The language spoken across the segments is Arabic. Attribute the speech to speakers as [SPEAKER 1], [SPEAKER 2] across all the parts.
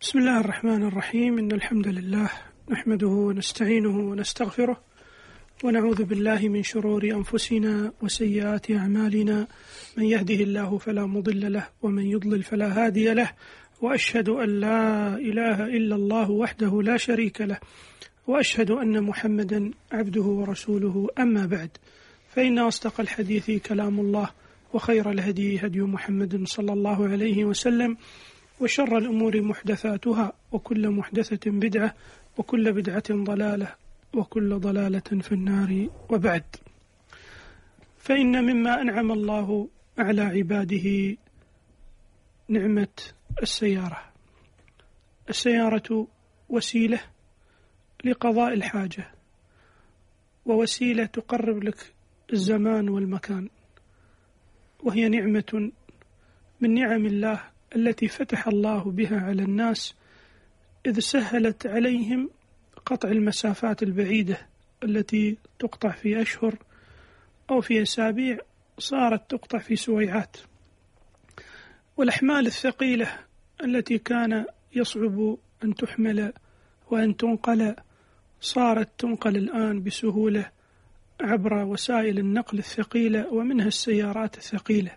[SPEAKER 1] بسم الله الرحمن الرحيم. إن الحمد لله نحمده ونستعينه ونستغفره ونعوذ بالله من شرور أنفسنا وسيئات أعمالنا، من يهده الله فلا مضل له ومن يضلل فلا هادي له، وأشهد أن لا إله إلا الله وحده لا شريك له، وأشهد أن محمدا عبده ورسوله. أما بعد، فإن أصدق الحديث كلام الله، وخير الهدي هدي محمد صلى الله عليه وسلم، وشر الأمور محدثاتها، وكل محدثة بدعة، وكل بدعة ضلالة، وكل ضلالة في النار. وبعد، فإن مما أنعم الله على عباده نعمة السيارة. السيارة وسيلة لقضاء الحاجة، ووسيلة تقرب لك الزمان والمكان، وهي نعمة من نعم الله التي فتح الله بها على الناس، إذ سهلت عليهم قطع المسافات البعيدة التي تقطع في أشهر أو في أسابيع، صارت تقطع في سويعات. والأحمال الثقيلة التي كان يصعب أن تحمل وأن تنقل، صارت تنقل الآن بسهولة عبر وسائل النقل الثقيلة، ومنها السيارات الثقيلة.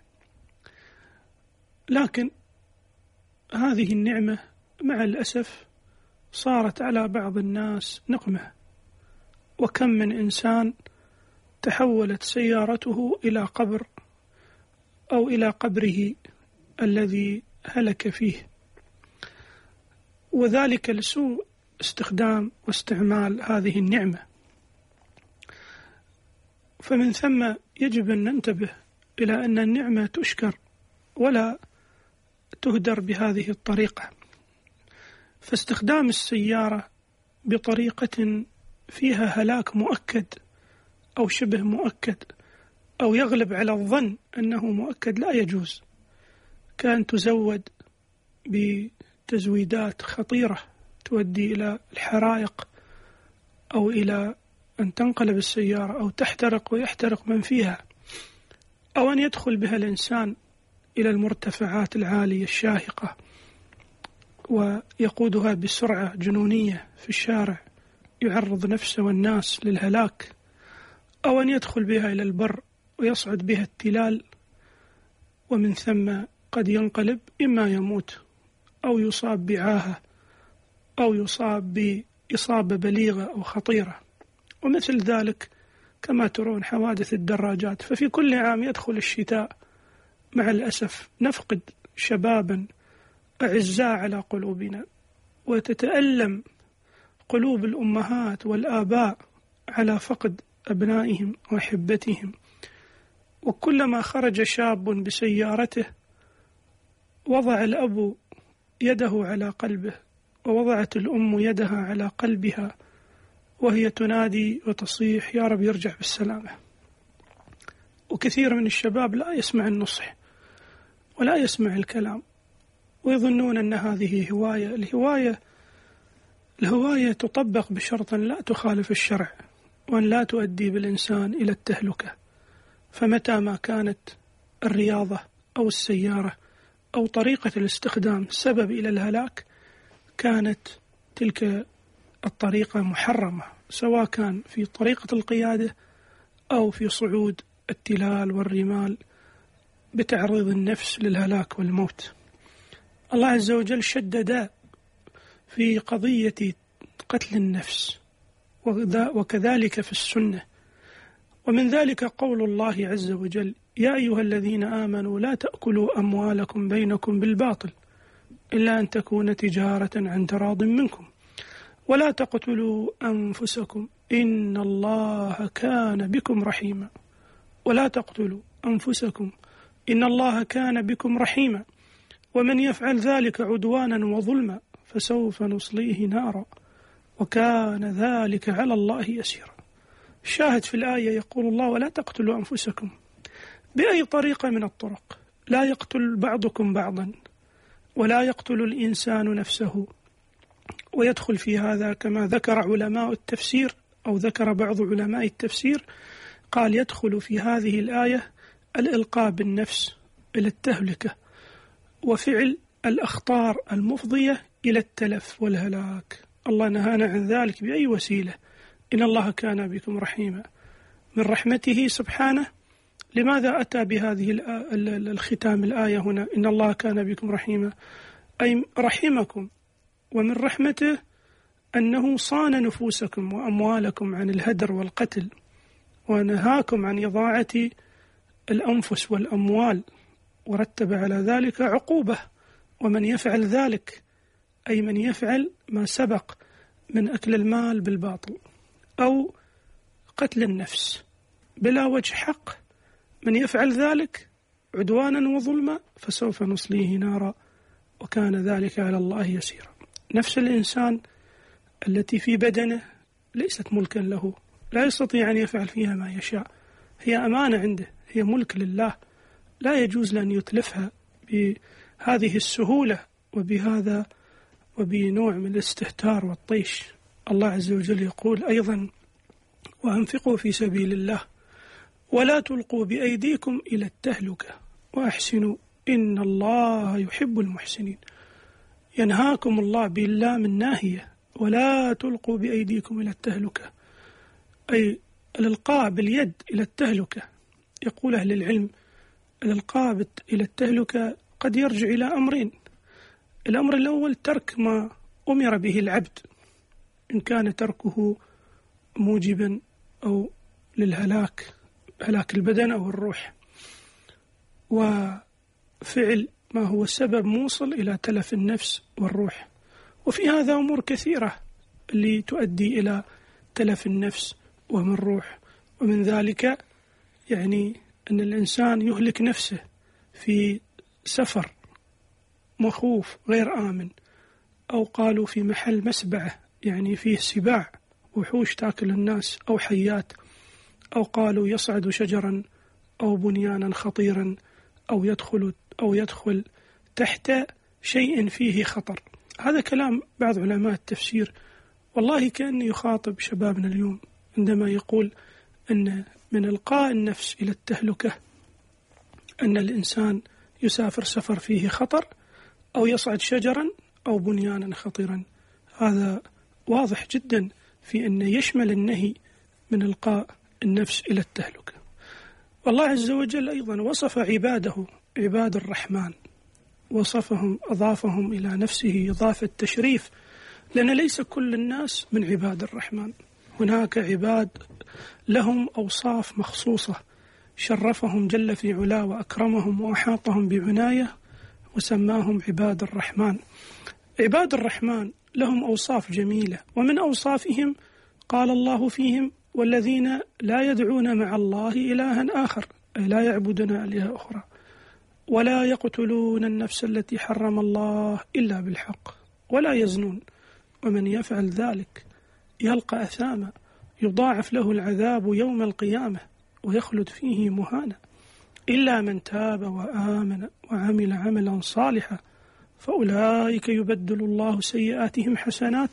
[SPEAKER 1] لكن هذه النعمة مع الأسف صارت على بعض الناس نقمة، وكم من إنسان تحولت سيارته إلى قبر أو إلى قبره الذي هلك فيه، وذلك لسوء استخدام واستعمال هذه النعمة. فمن ثم يجب أن ننتبه إلى أن النعمة تشكر ولا تهدر بهذه الطريقة. فاستخدام السيارة بطريقة فيها هلاك مؤكد أو شبه مؤكد أو يغلب على الظن أنه مؤكد لا يجوز، كان تزود بتزويدات خطيرة تؤدي إلى الحرائق، أو إلى أن تنقلب السيارة أو تحترق ويحترق من فيها، أو أن يدخل بها الإنسان إلى المرتفعات العالية الشاهقة ويقودها بسرعة جنونية في الشارع، يعرض نفسه والناس للهلاك، أو أن يدخل بها إلى البر ويصعد بها التلال، ومن ثم قد ينقلب، إما يموت أو يصاب بعاهة أو يصاب بإصابة بليغة أو خطيرة. ومثل ذلك كما ترون حوادث الدراجات. ففي كل عام يدخل الشتاء مع الأسف نفقد شبابا أعزاء على قلوبنا، وتتألم قلوب الأمهات والآباء على فقد أبنائهم وأحبتهم. وكلما خرج شاب بسيارته وضع الأب يده على قلبه، ووضعت الأم يدها على قلبها، وهي تنادي وتصيح: يا رب يرجع بالسلامة. وكثير من الشباب لا يسمع النصح ولا يسمع الكلام، ويظنون أن هذه هواية. الهواية تطبق بشرط لا تخالف الشرع، وأن لا تؤدي بالإنسان إلى التهلكة. فمتى ما كانت الرياضة أو السيارة أو طريقة الاستخدام سبب إلى الهلاك، كانت تلك الطريقة محرمة، سواء كان في طريقة القيادة أو في صعود التلال والرمال بتعريض النفس للهلاك والموت. الله عز وجل شدد في قضية قتل النفس، وكذلك في السنة. ومن ذلك قول الله عز وجل: يا أيها الذين آمنوا لا تأكلوا أموالكم بينكم بالباطل إلا أن تكون تجارة عن تراض منكم ولا تقتلوا أنفسكم إن الله كان بكم رحيما. ولا تقتلوا أنفسكم إن الله كان بكم رحيما ومن يفعل ذلك عدوانا وظلما فسوف نصليه نارا وكان ذلك على الله يسيرا. الشاهد في الآية يقول الله: ولا تقتلوا أنفسكم بأي طريقة من الطرق، لا يقتل بعضكم بعضا ولا يقتل الإنسان نفسه. ويدخل في هذا كما ذكر علماء التفسير، أو ذكر بعض علماء التفسير، قال: يدخل في هذه الآية الإلقاء بالنفس إلى التهلكة وفعل الأخطار المفضية إلى التلف والهلاك. الله نهانا عن ذلك بأي وسيلة. إن الله كان بكم رحيما. من رحمته سبحانه لماذا أتى بهذه الختام الآية هنا؟ إن الله كان بكم رحيما، أي رحمكم، ومن رحمته أنه صان نفوسكم وأموالكم عن الهدر والقتل، ونهاكم عن إضاعة الأنفس والأموال، ورتب على ذلك عقوبة. ومن يفعل ذلك أي من يفعل ما سبق من أكل المال بالباطل أو قتل النفس بلا وجه حق، من يفعل ذلك عدوانا وظلما فسوف نصليه نارا وكان ذلك على الله يسيرا. نفس الإنسان التي في بدنه ليست ملكا له، لا يستطيع أن يفعل فيها ما يشاء، هي أمانة عنده، هي ملك لله، لا يجوز لأن يتلفها بهذه السهولة وبنوع من الاستهتار والطيش. الله عز وجل يقول أيضا: وأنفقوا في سبيل الله ولا تلقوا بأيديكم إلى التهلكة وأحسنوا إن الله يحب المحسنين. ينهاكم الله باللام الناهية: ولا تلقوا بأيديكم إلى التهلكة، أي الإلقاء باليد إلى التهلكة. يقول أهل العلم: الإلقاء إلى التهلكة قد يرجع إلى أمرين. الأمر الأول ترك ما أمر به العبد، إن كان تركه موجبا أو للهلاك، هلاك البدن أو الروح، وفعل ما هو سبب موصل إلى تلف النفس والروح. وفي هذا أمور كثيرة اللي تؤدي إلى تلف النفس ومن الروح، ومن ذلك يعني أن الإنسان يهلك نفسه في سفر مخوف غير آمن، أو قالوا في محل مسبعة يعني فيه سباع وحوش تأكل الناس أو حيات، أو قالوا يصعد شجرا أو بنيانا خطيرا أو يدخل تحت شيء فيه خطر. هذا كلام بعض علماء التفسير، والله كأنه يخاطب شبابنا اليوم عندما يقول أن من إلقاء النفس إلى التهلكة أن الإنسان يسافر سفر فيه خطر أو يصعد شجرا أو بنيانا خطيرا. هذا واضح جدا في أن يشمل النهي من إلقاء النفس إلى التهلكة. والله عز وجل أيضا وصف عباده عباد الرحمن، وصفهم أضافهم إلى نفسه إضافة تشريف، لأن ليس كل الناس من عباد الرحمن، هناك عباد لهم أوصاف مخصوصة شرفهم جل في علاه وأكرمهم وأحاطهم بعناية وسماهم عباد الرحمن. عباد الرحمن لهم أوصاف جميلة، ومن أوصافهم قال الله فيهم: والذين لا يدعون مع الله إلها آخر، أي لا يعبدون آلهة أخرى، ولا يقتلون النفس التي حرم الله إلا بالحق، ولا يزنون، ومن يفعل ذلك يلقى أثاما يضاعف له العذاب يوم القيامة ويخلد فيه مهانا، إلا من تاب وآمن وعمل عملا صالحا فأولئك يبدل الله سيئاتهم حسنات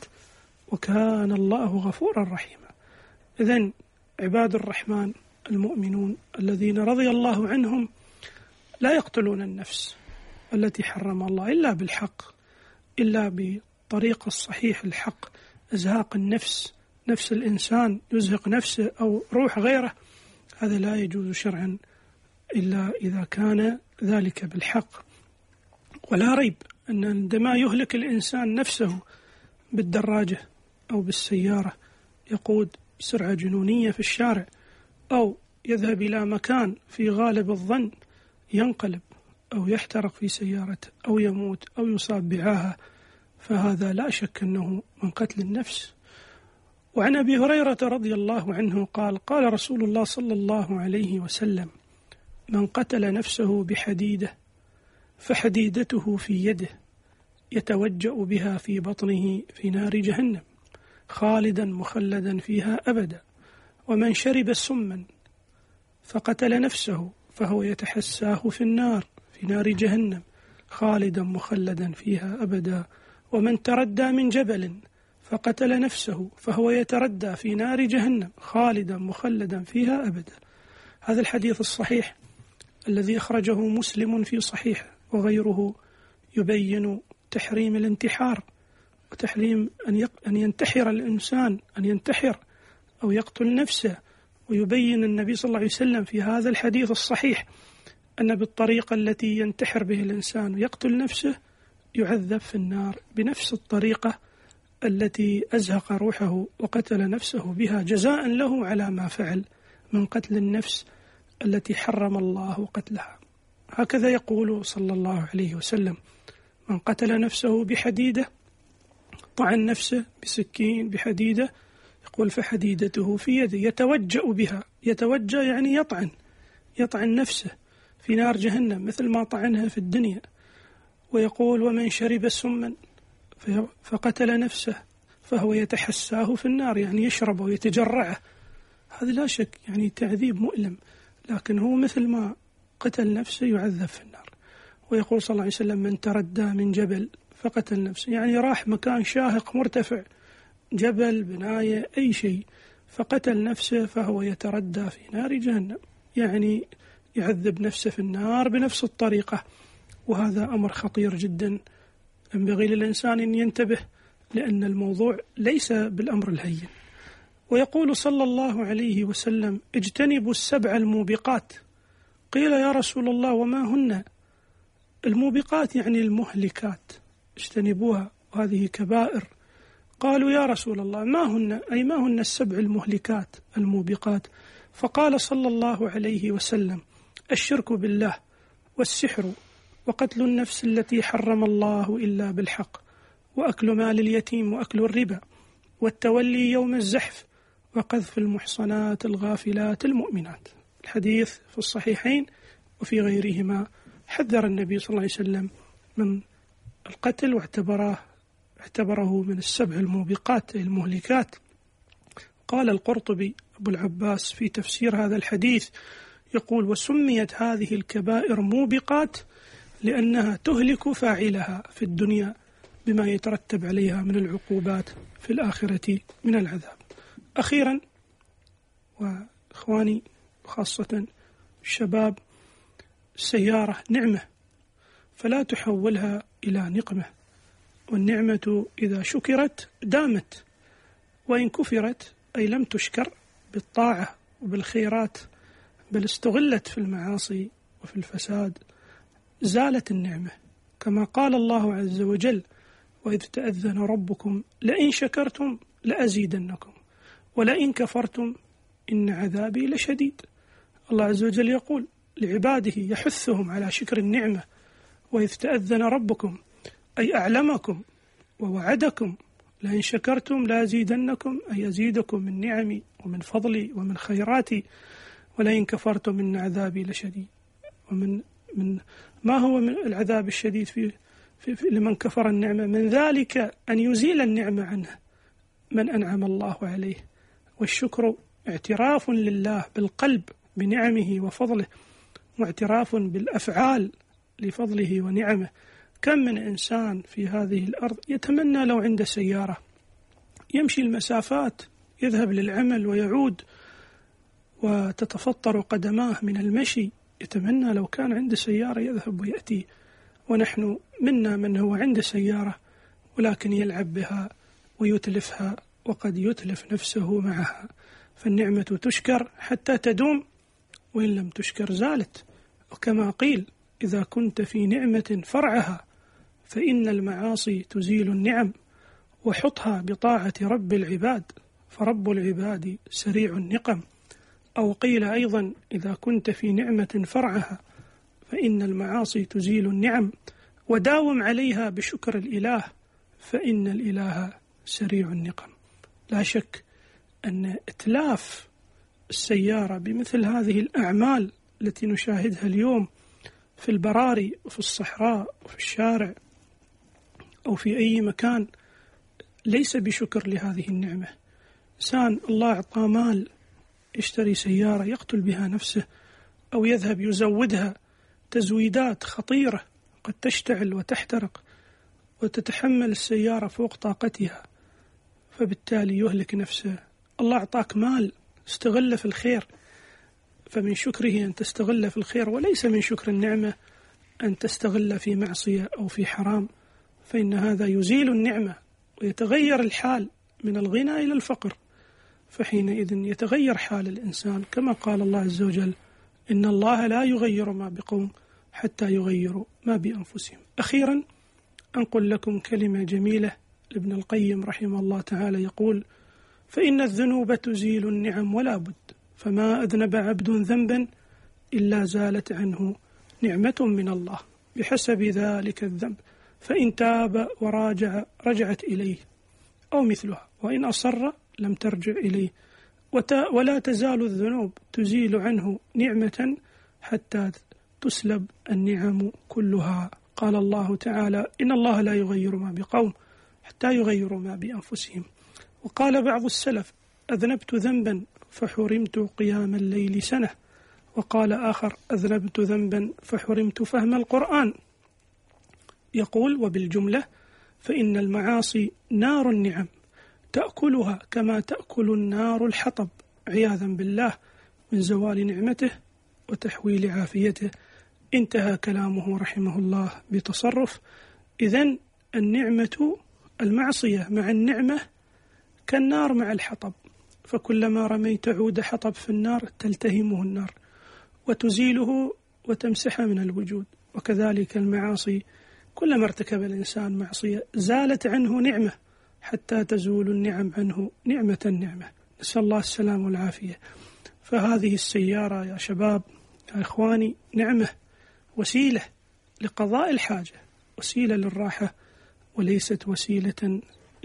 [SPEAKER 1] وكان الله غفورا رحيما. إذن عباد الرحمن المؤمنون الذين رضي الله عنهم لا يقتلون النفس التي حرم الله إلا بالحق، إلا بطريق الصحيح الحق. إزهاق النفس، نفس الإنسان يزهق نفسه أو روح غيره، هذا لا يجوز شرعا إلا إذا كان ذلك بالحق. ولا ريب أن عندما يهلك الإنسان نفسه بالدراجة أو بالسيارة، يقود بسرعة جنونية في الشارع، أو يذهب إلى مكان في غالب الظن ينقلب أو يحترق في سيارته أو يموت أو يصاب بعاهة، فهذا لا شك أنه من قتل النفس. وعن أبي هريرة رضي الله عنه قال: قال رسول الله صلى الله عليه وسلم: من قتل نفسه بحديدة فحديدته في يده يتوجأ بها في بطنه في نار جهنم خالدا مخلدا فيها أبدا، ومن شرب سما فقتل نفسه فهو يتحساه في النار في نار جهنم خالدا مخلدا فيها أبدا، ومن تردى من جبل فقتل نفسه فهو يتردى في نار جهنم خالدا مخلدا فيها أبدا. هذا الحديث الصحيح الذي أخرجه مسلم في صحيحه وغيره يبين تحريم الانتحار وتحريم أن ينتحر الإنسان، أن ينتحر أو يقتل نفسه. ويبين النبي صلى الله عليه وسلم في هذا الحديث الصحيح أن بالطريقة التي ينتحر به الإنسان ويقتل نفسه يعذب في النار بنفس الطريقة التي أزهق روحه وقتل نفسه بها، جزاء له على ما فعل من قتل النفس التي حرم الله قتلها. هكذا يقول صلى الله عليه وسلم: من قتل نفسه بحديدة، طعن نفسه بسكين بحديدة، يقول فحديدته في يده يتوجأ بها. يتوجأ يعني يطعن نفسه في نار جهنم مثل ما طعنها في الدنيا. ويقول: ومن شرب سما فقتل نفسه فهو يتحساه في النار، يعني يشربه ويتجرعه. هذا لا شك يعني تعذيب مؤلم، لكن هو مثل ما قتل نفسه يعذب في النار. ويقول صلى الله عليه وسلم: من تردى من جبل فقتل نفسه، يعني راح مكان شاهق مرتفع، جبل، بناية، أي شيء، فقتل نفسه فهو يتردى في نار جهنم، يعني يعذب نفسه في النار بنفس الطريقة. وهذا أمر خطير جدا، ينبغي للإنسان أن ينتبه، لأن الموضوع ليس بالأمر الهين. ويقول صلى الله عليه وسلم: اجتنبوا السبع الموبقات. قيل: يا رسول الله وما هن؟ الموبقات يعني المهلكات، اجتنبوها، وهذه كبائر. قالوا: يا رسول الله ما هن؟ أي ما هن السبع المهلكات الموبقات؟ فقال صلى الله عليه وسلم: الشرك بالله، والسحر، وقتل النفس التي حرم الله إلا بالحق، وأكل مال اليتيم، وأكل الربا، والتولي يوم الزحف، وقذف المحصنات الغافلات المؤمنات. الحديث في الصحيحين وفي غيرهما حذر النبي صلى الله عليه وسلم من القتل، واعتبره من السبع الموبقات المهلكات. قال القرطبي أبو العباس في تفسير هذا الحديث يقول: وسميت هذه الكبائر موبقات لأنها تهلك فاعلها في الدنيا بما يترتب عليها من العقوبات في الآخرة من العذاب. أخيرا وإخواني خاصة الشباب، السيارة نعمة فلا تحولها إلى نقمة، والنعمة إذا شكرت دامت، وإن كفرت أي لم تشكر بالطاعة وبالخيرات بل استغلت في المعاصي وفي الفساد زالت النعمة. كما قال الله عز وجل: وإذ تأذن ربكم لئن شكرتم لأزيدنكم ولئن كفرتم إن عذابي لشديد. الله عز وجل يقول لعباده، يحثهم على شكر النعمة: وإذ تأذن ربكم، أي أعلمكم ووعدكم لئن شكرتم لأزيدنكم، أي أزيدكم من نعمي ومن فضلي ومن خيراتي، ولئن كفرتم إن عذابي لشديد. ومن ما هو من العذاب الشديد في لمن كفر النعمة؟ من ذلك أن يزيل النعمة عنه من أنعم الله عليه. والشكر اعتراف لله بالقلب بنعمه وفضله، واعتراف بالأفعال لفضله ونعمه. كم من إنسان في هذه الأرض يتمنى لو عنده سيارة يمشي المسافات، يذهب للعمل ويعود وتتفطر قدماه من المشي، يتمنى لو كان عنده سيارة يذهب ويأتي. ونحن منا من هو عنده سيارة ولكن يلعب بها ويتلفها، وقد يتلف نفسه معها. فالنعمة تشكر حتى تدوم، وإن لم تشكر زالت. وكما قيل: إذا كنت في نعمة فرعها فإن المعاصي تزيل النعم، وحطها بطاعة رب العباد فرب العباد سريع النقم. أو قيل أيضا: إذا كنت في نعمة فرعها فإن المعاصي تزيل النعم، وداوم عليها بشكر الإله فإن الإله سريع النقم. لا شك أن إتلاف السيارة بمثل هذه الأعمال التي نشاهدها اليوم في البراري وفي الصحراء وفي الشارع أو في أي مكان ليس بشكر لهذه النعمة. إنسان الله أعطى مال يشتري سيارة يقتل بها نفسه، أو يذهب يزودها تزويدات خطيرة قد تشتعل وتحترق وتتحمل السيارة فوق طاقتها، فبالتالي يهلك نفسه. الله أعطاك مال استغله في الخير، فمن شكره أن تستغل في الخير، وليس من شكر النعمة أن تستغل في معصية أو في حرام، فإن هذا يزيل النعمة ويتغير الحال من الغنى إلى الفقر، فحينئذ يتغير حال الإنسان كما قال الله عز وجل: إن الله لا يغير ما بقوم حتى يغيروا ما بأنفسهم. أخيرا أنقل لكم كلمة جميلة لابن القيم رحمه الله تعالى، يقول: فإن الذنوب تزيل النعم ولا بد، فما أذنب عبد ذنبا إلا زالت عنه نعمة من الله بحسب ذلك الذنب، فإن تاب وراجع رجعت إليه أو مثلها، وإن أصر لم ترجع إليه. ولا تزال الذنوب تزيل عنه نعمة حتى تسلب النعم كلها. قال الله تعالى: إن الله لا يغير ما بقوم حتى يغيروا ما بأنفسهم. وقال بعض السلف: أذنبت ذنبا فحرمت قيام الليل سنة. وقال آخر: أذنبت ذنبا فحرمت فهم القرآن. يقول: وبالجملة فإن المعاصي نار النعم تأكلها كما تأكل النار الحطب، عياذا بالله من زوال نعمته وتحويل عافيته. انتهى كلامه رحمه الله بتصرف. إذن المعصية مع النعمة كالنار مع الحطب، فكلما رميت عود حطب في النار تلتهمه النار وتزيله وتمسحه من الوجود. وكذلك المعاصي، كلما ارتكب الإنسان معصية زالت عنه نعمة حتى تزول النعم عنه نعمة. نسأل الله السلام والعافية. فهذه السيارة يا شباب يا إخواني نعمة، وسيلة لقضاء الحاجة، وسيلة للراحة، وليست وسيلة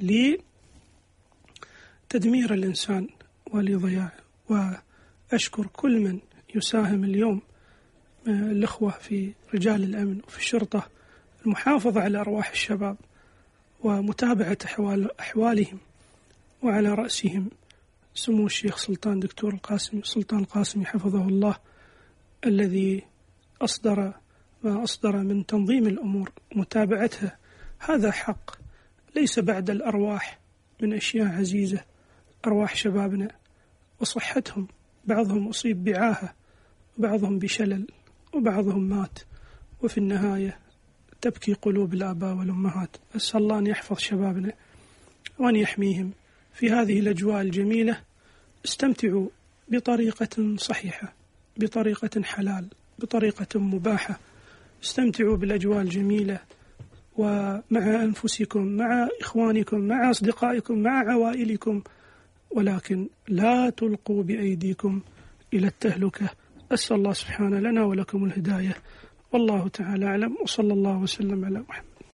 [SPEAKER 1] لتدمير الإنسان ولضياعه. وأشكر كل من يساهم اليوم، الأخوة في رجال الأمن وفي الشرطة، المحافظة على أرواح الشباب ومتابعة أحوالهم، وعلى رأسهم سمو الشيخ سلطان دكتور سلطان القاسمي حفظه الله، الذي أصدر ما أصدر من تنظيم الأمور متابعتها. هذا حق، ليس بعد الأرواح من أشياء عزيزة، أرواح شبابنا وصحتهم، بعضهم أصيب بعاهة، بعضهم بشلل، وبعضهم مات، وفي النهاية تبكي قلوب الآباء والأمهات. أسأل الله أن يحفظ شبابنا وأن يحميهم في هذه الأجواء الجميلة. استمتعوا بطريقة صحيحة، بطريقة حلال، بطريقة مباحة. استمتعوا بالأجواء الجميلة، ومع أنفسكم، مع إخوانكم، مع أصدقائكم، مع عوائلكم، ولكن لا تلقوا بأيديكم إلى التهلكة. أسأل الله سبحانه لنا ولكم الهداية، والله تعالى أعلم، وصلى الله وسلم على محمد.